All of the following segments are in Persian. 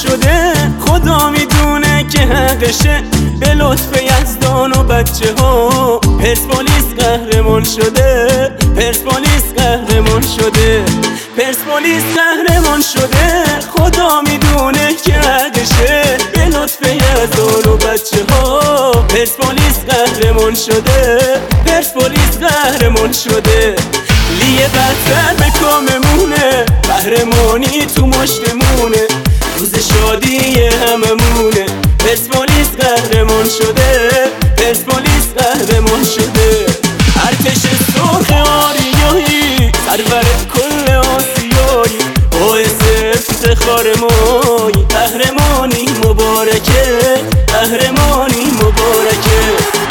شده. خدا میدونه که حقشه، به لطف یزدان و بچه ها پرسپولیس قهرمان شده. پرسپولیس قهرمان شده. پرسپولیس قهرمان شده. خدا میدونه که حقشه، به لطف یزدان و بچه ها پرسپولیس قهرمان شده. پرسپولیس قهرمان شده. لیه بدتر به کاممونه، قهرمانی تو مشتمونه، روز شادی هممونه. پرسپولیس قهرمان شده. پرسپولیس قهرمان شده. ارتش سرخ آریایی، سرور کل آسیایی، باعث افتخار مایی. قهرمانی مبارکه، قهرمانی مبارکه.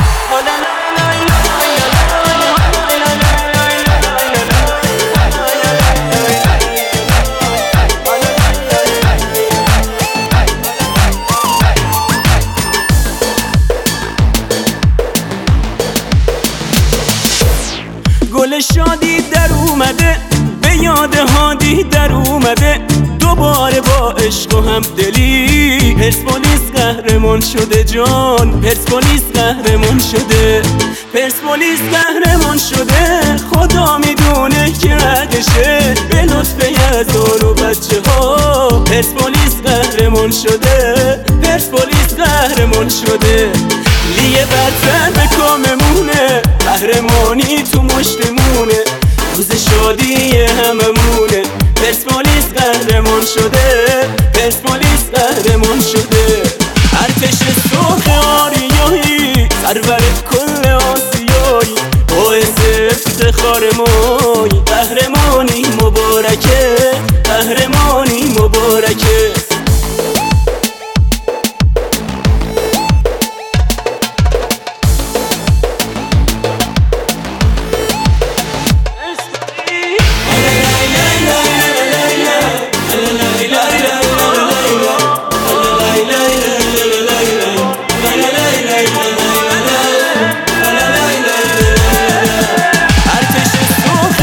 گل شادی در اومده، به یاد هادی در اومده، دوباره با عشق و همدلی. پرسپولیس قهرمان شده جان، پرسپولیس قهرمان شده. پرسپولیس قهرمان شده. خدا میدونه که حقشه، به لطف یزدان و بچه ها پرسپولیس قهرمان شده. پرسپولیس قهرمان شده. لیه بدتر به کاممونه، قهرمانی تو مشتمونه، روز شادی هممونه. پرسپولیس قهرمان شده. پرسپولیس قهرمان شده. ارتش سرخ آریایی، سرور کل آسیایی، باعث افتخار مایی. قهرمانی مبارکه، قهرمانی مبارکه.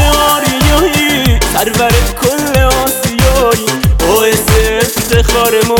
سرور کل آسیایی، باعث افتخار